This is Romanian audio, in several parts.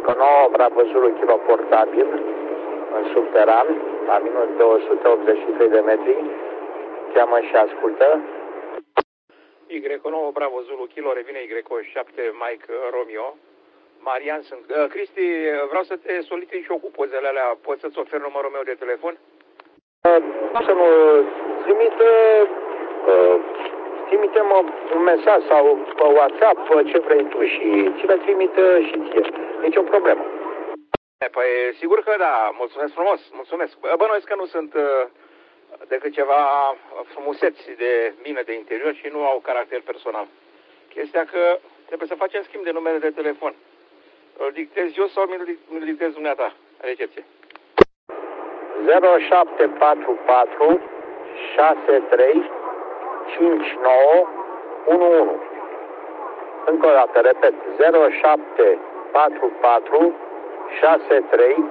9 Bravo Zulu kilo portabil în subteran, la minus 283 de metri. Cheamă și ascultă. Y9 Bravo Zulu kilo, revine Y7 Mike Romeo. Marian sunt. Cristi, vreau să te solicit și eu cu pozele alea. Poți să-ți ofer numărul meu de telefon? Să nu trimite-mă un mesaj sau pe WhatsApp ce vrei tu și ți le trimit și ție. Nici o problemă. Păi sigur că da, mulțumesc frumos, mulțumesc. Bănuiesc că nu sunt decât ceva frumuseți de mine de interior și nu au caracter personal. Chestia că trebuie să facem schimb de numere de telefon. Îl dictez eu sau mi-l dictez dumneata? Recepție. 0744 63 59 11. Încă o dată, repet, 0744 63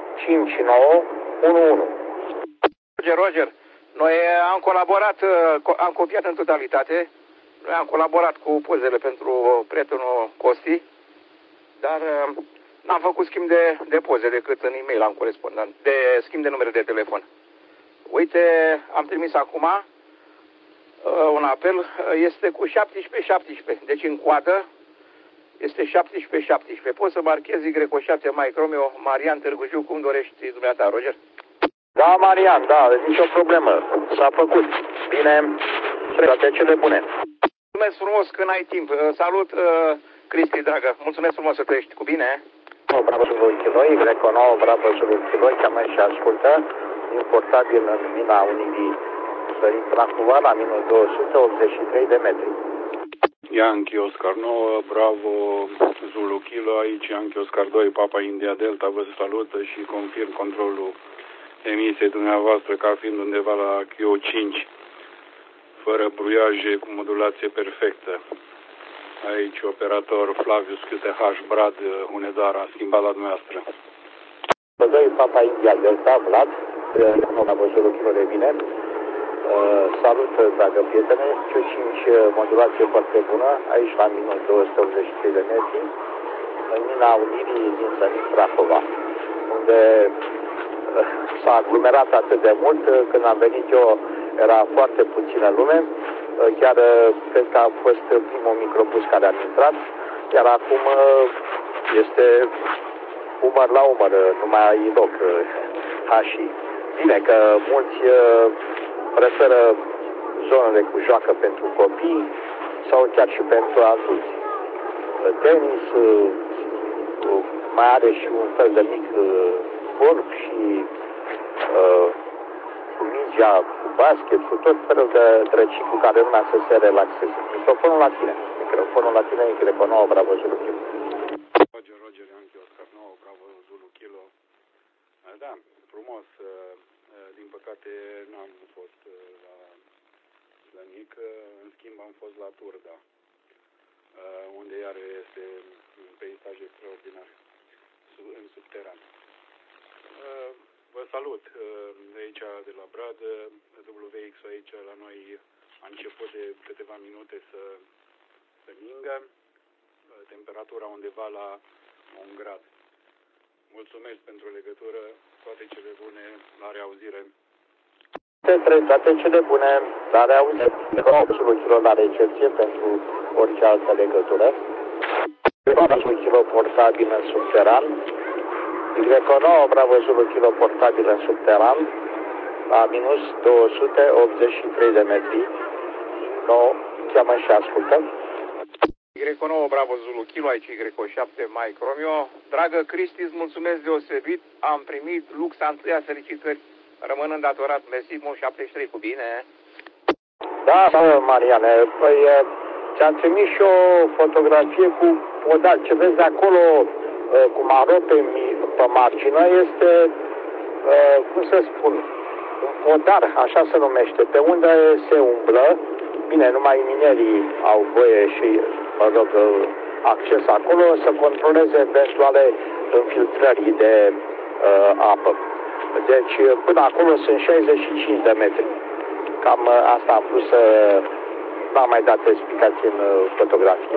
59 11. Roger, noi am colaborat, am copiat în totalitate. Noi am colaborat cu pozele pentru prietenul Costi, dar n-am făcut schimb de poze decât în e-mail am corespondat, de schimb de numere de telefon. Uite, am trimis acum un apel, este cu 17-17, deci în coadă este 17-17. Poți să marchezi Y7 Mike Romeo, Marian Târgu Jiu, cum dorești dumneata, Roger? Da, Marian, da, nicio problemă. S-a făcut. Bine, toate cele bune. Mulțumesc frumos că n-ai timp. Salut, Cristi, dragă. Mulțumesc frumos să trăiești cu bine. Bravo Zulu kilo, Y9 Bravo Zulu kilo, cheamă și ascultă. Importabil în mina Unirii Sărit Prahova, la minus 283 de metri. Yankee Oscar 9, Bravo Zulu kilo, aici Yankee Oscar 2, Papa India Delta, vă salută și confirm controlul emisiei dumneavoastră ca fiind undeva la Q5, fără bruiaje, cu modulație perfectă. Aici operator Flavius QTH Brad Hunedoara, a schimbat la dumneavoastră. 2 Papa India Delta, Vlad, Bravo Zulu kilo revine. Salut, dragă prietene, Q5 modulație foarte bună, aici la minus 283 de metri, în mina Unirii din Sănit Prahova, unde s-a aglomerat atât de mult, când am venit eu era foarte puțină lume, chiar cred că a fost primul microbus care a intrat, iar acum este umăr la umăr, nu mai ai loc, și bine că mulți preferă zonele cu joacă pentru copii sau chiar și pentru adulți. Tenis, mai are și un fel de mic golf și cu mingea, cu basket, cu tot felul de drăcii cu care lumea să se relaxeze. Microfonul la tine, Y9 Bravo Zulu kilo. Roger, Yankee Oscar 9, Bravo Zulu kilo. Da, frumos. Din păcate n-am fost la Slănic, în schimb am fost la Turda, unde iar este un peisaj extraordinar în subteran. Vă salut de aici, de la Brad, WX aici la noi a început de câteva minute să ningă, temperatura undeva la 1 grad. Mulțumesc pentru legătură, toate cele bune, la reauzire. Toate cele bune, la reauzire, Zulu kilo la recepție pentru orice altă legătură. Zulu kilo portabil în subteran. Y9 Bravo Zulu kilo portabil în subteran, la minus 283 de metri. No, cheamă și ascultă. Y9 Bravo Zulu kilo, aici Y7 Mike Romeo. Dragă Cristi, îți mulțumesc deosebit. Am primit luxa întâia, felicitări. Rămân îndatorat, mersi, mult 73 cu bine. Da, Mariane, păi ți-am trimis și o fotografie cu podal. Ce vezi acolo, cu maro pe margină, este, cum să spun, un podar, așa se numește, pe unde se umblă. Bine, numai minerii au voie și, acces acolo, să controleze eventuale infiltrări de apă. Deci, până acolo sunt 65 de metri. Cam asta am vrut să n-am mai dat explicații în fotografie.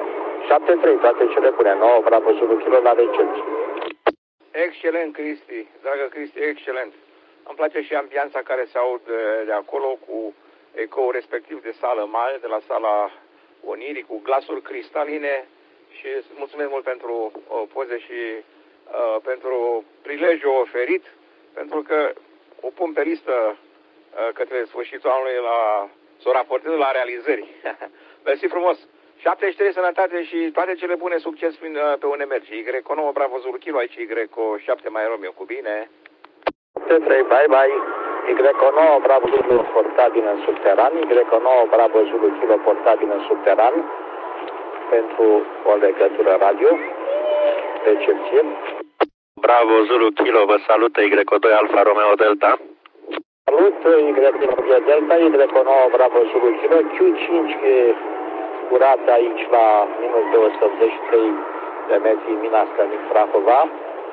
7-3, toate cele bune. 9, Bravo Zulu Kilo la recepție. Excelent, Cristi. Dragă Cristi, excelent. Îmi place și ambianța care se aude de acolo cu ecou respectiv de sală mare, de la sala Onirii, cu glasuri cristaline și mulțumesc mult pentru poze și pentru prilejul oferit, pentru că o pun pe listă către sfârșitul anului să o raportez la realizări. Mersi frumos! 73 sănătate și toate cele bune, succes pe unde mergi. Y9 Bravo Zulu Kilo, aici Y7 mai Romeo, cu bine. 3, bye bye. Y9 Bravo Zulu portabil în subteran. Y9 Bravo Zulu Kilo portabil în subteran pentru o legătură radio. Recepție. Bravo Zulu Kilo, vă salută Y2 Alfa Romeo Delta. Salut, Y9 Delta, Y9 Bravo Zulu Kilo, Q5 curat aici la minus 283 de metri mina Stănic Prahova.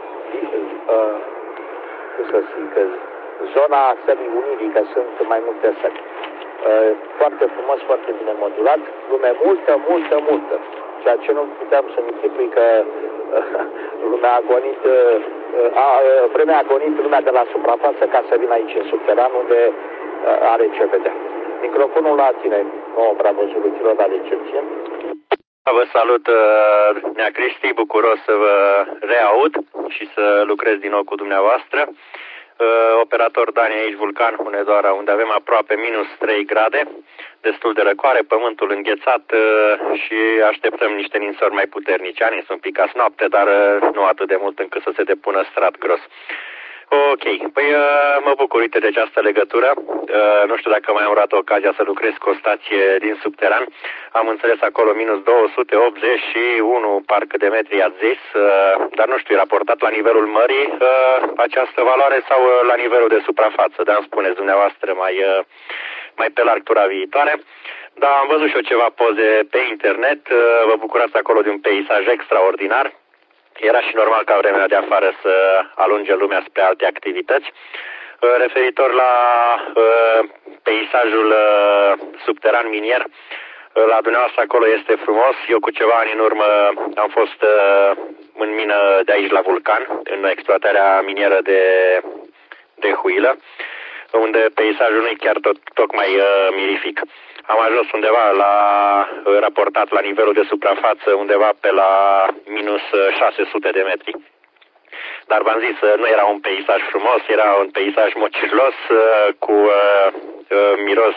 Cum să zic, zona Sălii Unirii, că sunt mai multe săli. Foarte frumos, foarte bine modulat, lume multă, ceea ce nu puteam să-mi închipui că lumea a gonit, vremea a gonit lumea de la suprafață ca să vină aici în subteran, unde are ce vedea. Microfonul la tine, 9 Bravo Zulu Kilo la recepție. Vă salut, Nea Cristi, bucuros să vă reaud și să lucrez din nou cu dumneavoastră. Operator Dani aici, Vulcan, Hunedoara, unde avem aproape minus 3 grade, destul de răcoare, pământul înghețat și așteptăm niște ninsori mai puternice. Ani sunt un pic azi noapte, dar nu atât de mult încât să se depună strat gros. Ok, păi mă bucur, uite, de această legătură. Nu știu dacă mai am luat ocazia să lucrez cu o stație din subteran. Am înțeles acolo minus 281 parcă de metri ați zis, dar nu știu, e raportat la nivelul mării această valoare sau la nivelul de suprafață, dar îmi spuneți dumneavoastră mai pe larg tura viitoare. Dar am văzut și eu ceva poze pe internet, vă bucurați acolo de un peisaj extraordinar. Era și normal ca vremea de afară să alunge lumea spre alte activități. Referitor la peisajul subteran minier, la dumneavoastră acolo este frumos. Eu cu ceva ani în urmă am fost în mină de aici la Vulcan, în exploatarea minieră de huilă, unde peisajul nu e chiar tocmai mirific. Am ajuns undeva raportat la nivelul de suprafață, undeva pe la minus 600 de metri. Dar v-am zis, nu era un peisaj frumos, era un peisaj mocirlos, cu miros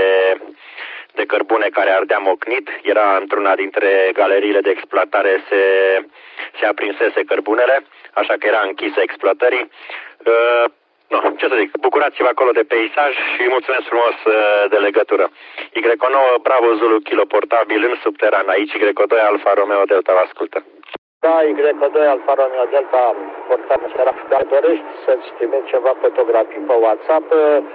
de cărbune care ardea mocnit. Era într-una dintre galeriile de exploatare, se aprinsese cărbunele, așa că era închisă exploatării. No, ce să zic, bucurați-vă acolo de peisaj și mulțumesc frumos de legătură. Y9 Bravo Zulu Kilo portabil în subteran, aici Y2 Alfa Romeo Delta vă ascultă. Da, Y2 Alfa Romeo Delta portabil în subteran. Dacă dorești să-ți trimiți ceva fotografii pe WhatsApp,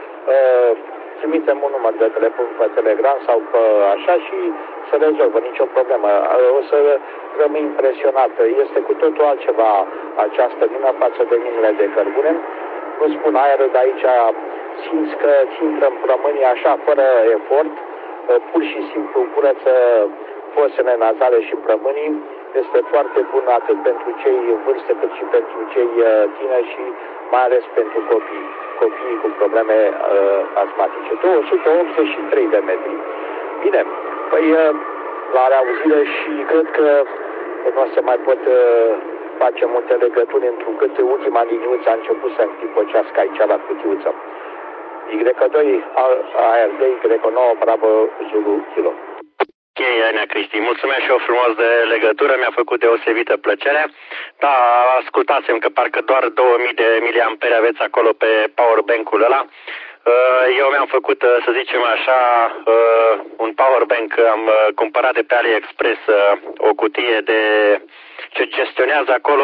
trimitem un număr de telefon pe Telegram sau pe așa și se rezolvă, nicio problemă. O să rămâi impresionat. Este cu totul altceva această mină față de minele de cărbune. Nu spun aer, de aici simți că ți intră în plămânii așa, fără efort, pur și simplu curăță fosele nazale și plămânii. Este foarte bun atât pentru cei în vârstă cât și pentru cei tineri și mai ales pentru copiii cu probleme astmatice. 283 de metri. Bine, păi la reauzire și cred că nu o să mai pot face multe legături, întrucât ultima liniuță a început să întipocească aici la cutiuță. Y2 ARD, Y9 Bravo Zulu Kilo. Ok, Nea Cristi, mulțumesc și eu frumos de legătură, mi-a făcut deosebită plăcere. Da, ascultați-mi că parcă doar 2000 de miliamperi aveți acolo pe powerbank-ul ăla. Eu mi-am făcut, să zicem așa, un powerbank, am cumpărat de pe AliExpress o cutie ce gestionează acolo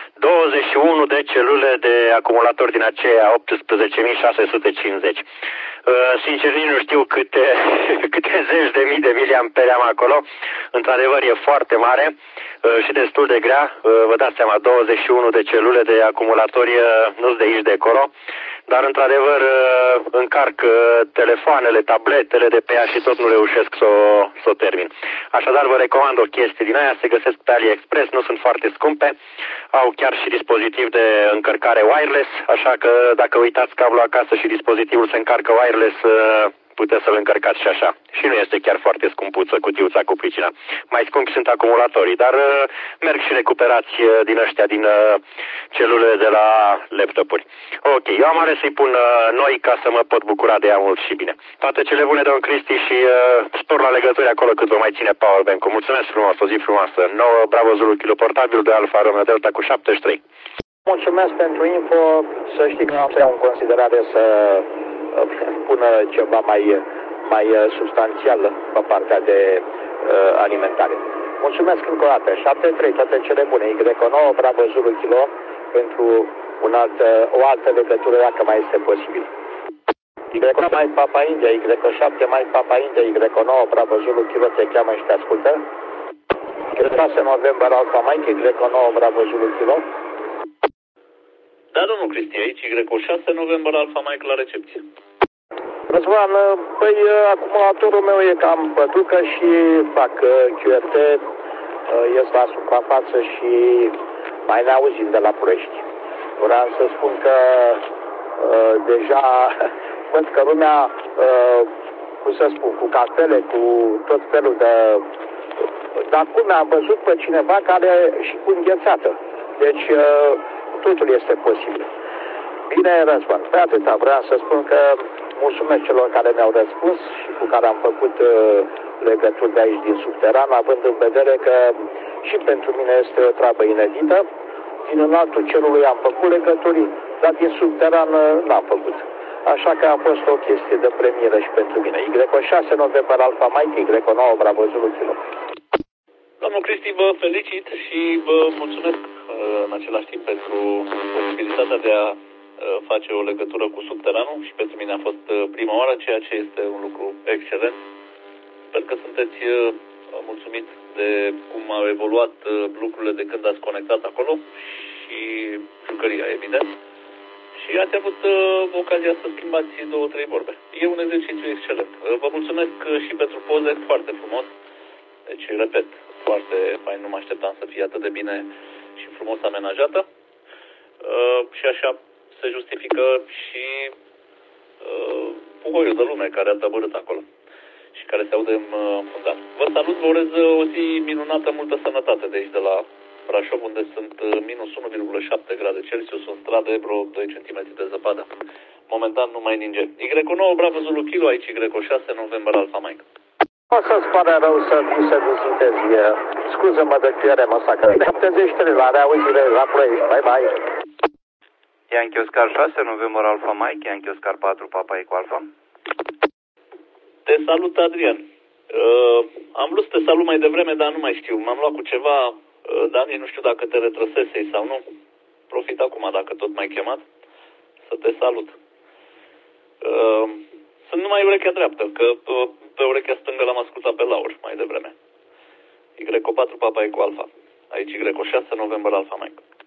21 de celule de acumulator din aceea 18650. Sincer, nici nu știu câte zeci de mii de miliamperi am acolo. Într-adevăr, e foarte mare și destul de grea. Vă dați seama, 21 de celule de acumulatori nu-s de aici de acolo. dar într-adevăr încarc telefoanele, tabletele de pe ea și tot nu reușesc să o termin. Așadar vă recomand o chestie din aia, se găsesc pe AliExpress, nu sunt foarte scumpe, au chiar și dispozitiv de încărcare wireless, așa că dacă uitați cablul acasă și dispozitivul se încarcă wireless, puteți să-l încărcați și așa. Și nu este chiar foarte scumpuță cutiuța cu pricina. Mai scumpi sunt acumulatorii, dar merg și recuperați din ăștia, din celulele de la laptopuri. Ok, eu am ales să-i pun noi ca să mă pot bucura de ea mult și bine. Toate cele bune, domn Cristi, și spor la legături acolo cât vă mai ține powerbank-ul. Mulțumesc frumos, o zi frumoasă. 9 Bravo Zulu Kilo portabil de Alfa Romeo Delta cu 73. Mulțumesc pentru info, să știi că am să iau în considerare să pună ceva mai substanțial pe partea de alimentare. Mulțumesc încă o dată. 7-3, toate cele bune. Y9, Bravo Zulu Kilo, pentru o altă legătură, dacă mai este posibil. Y9 mai Papa India, Y7 mai Papa India, Y9, Bravo Zulu Kilo, te cheamă și te ascultă. Y6 November Alfa Mike, Y9, Bravo Zulu Kilo. Da, domnul Cristi, aici Y6 November Alfa Mike la recepție. Răzvan, păi acumulatorul meu e cam păducă și fac QRT, ies la suprafață și mai ne auzim de la Ploiești. Vreau să spun că deja văd că lumea, cum să spun, cu cafele, cu tot felul de... Dar cum am văzut pe cineva care și cu înghețată. Deci totul este posibil. Bine, Răzvan, pe atâta vreau să spun că mulțumesc celor care mi-au răspuns și cu care am făcut legături de aici din subteran, având în vedere că și pentru mine este o treabă inedită. Din înaltul cerului am făcut legături, dar din subteran n-am făcut. Așa că a fost o chestie de premieră și pentru mine. Y6 November Alfa Mike, Y9 Bravo Zulu Kilo. Domnul Cristi, vă felicit și vă mulțumesc în același timp pentru posibilitatea de a face o legătură cu subteranul și pentru mine a fost prima oară, ceea ce este un lucru excelent. Sper că sunteți mulțumit de cum au evoluat lucrurile de când ați conectat acolo și jucăria, evident. Și ați avut ocazia să schimbați 2-3 vorbe. E un exercițiu excelent. Vă mulțumesc și pentru poze, foarte frumos. Deci, repet, foarte fain, nu mă așteptam să fie atât de bine și frumos amenajată. Și așa se justifică și puhoiul de lume care a tăbărât acolo și care se aude în fundat. Vă salut, vă urez o zi minunată, multă sănătate de aici de la Brașov, unde sunt minus 1,7 grade Celsius, în stradă, vreo 2 cm de zăpadă. Momentan nu mai ninge. Y9 Bravo Zulu Kilo, aici Y6 November Alfa Mike. O să-ți pare rău să vizitezi. Scuză-mă de QRM ăsta, că 73 la reauzire la Ploiești. Bye, bye. Yankee Oscar 6, November Alfa Mike, Yankee Oscar 4, Papa Eco Alfa. Te salut, Adrian. Am vrut să te salut mai devreme, dar nu mai știu. M-am luat cu ceva, Dani, nu știu dacă te retrăsesei sau nu. Profit acum, dacă tot m-ai chemat, să te salut. Sunt numai urechea dreaptă, că pe urechea stângă l-am ascultat pe Laur mai devreme. Y4 Papa Eco Alfa. Aici Y6 November Alfa Mike.